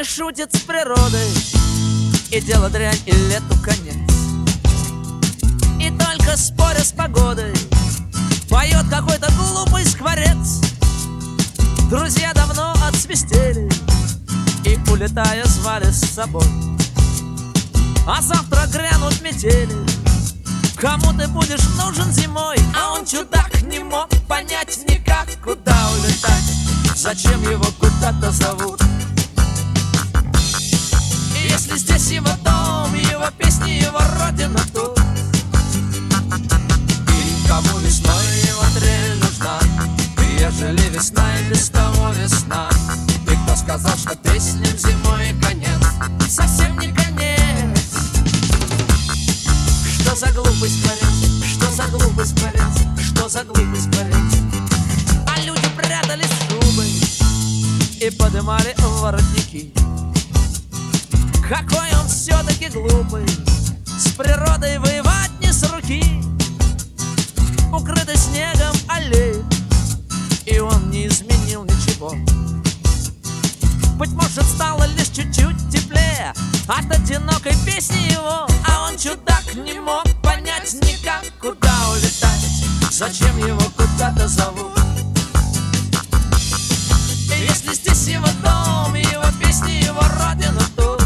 шутит с природой, и дело дрянь, и лету конец. И только споря с погодой поет какой-то глупый скворец. Друзья давно отсвистели и, улетая, звали с собой. А завтра грянут метели. Кому ты будешь нужен зимой? А он, чудак, не мог понять никак, куда улетать, зачем его куда-то зовут. И если здесь его дом, его песни, его родина тут, и кому весной его трель нужна, ежели весна и без того весна. И кто сказал, что песням зимой конец? Совсем не конец. Что за глупый скворец? Что за глупый скворец? Что за глупый скворец? А люди прятались в шубы и подымали воротники. Какой он все-таки глупый, с природой воевать не с руки. Укрытый снегом аллеи, и он не изменил ничего. Быть может, стало лишь чуть-чуть теплее от одинокой песни его. А он, чудак, не мог понять никак, куда улетать, зачем его куда-то зовут. И если здесь его дом, его песни, его родина тут,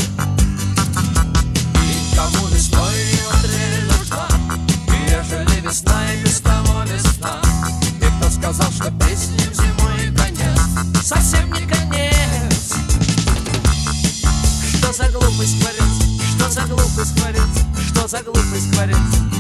и кому весной его трель нужна, и ежели весна и без того весна. И кто сказал, что песням зимой конец? Совсем не конец. Что за глупый скворец? Что за глупый скворец? Что за глупый скворец?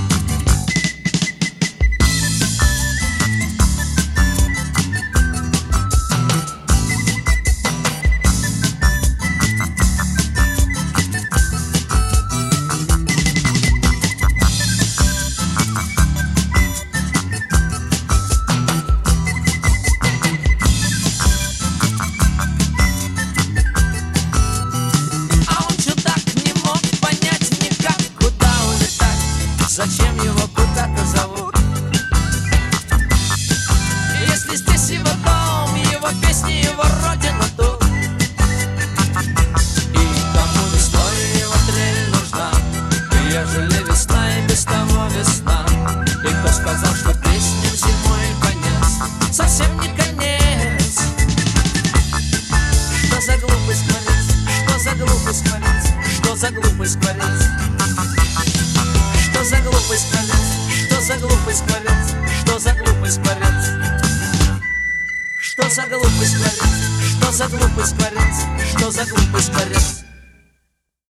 Зачем его куда-то зовут? Если здесь его дом, его песни, его родина тут, и кому весной его трель нужна, и ежели весна и без того весна. И кто сказал, что песням зимой конец? Совсем не конец. Что за глупый скворец? Что за глупый скворец? Что за глупый скворец? Что за глупый скворец? Что за глупый скворец? Что за глупый скворец? Что за глупый скворец? Что за глупый скворец? Что за глупый скворец?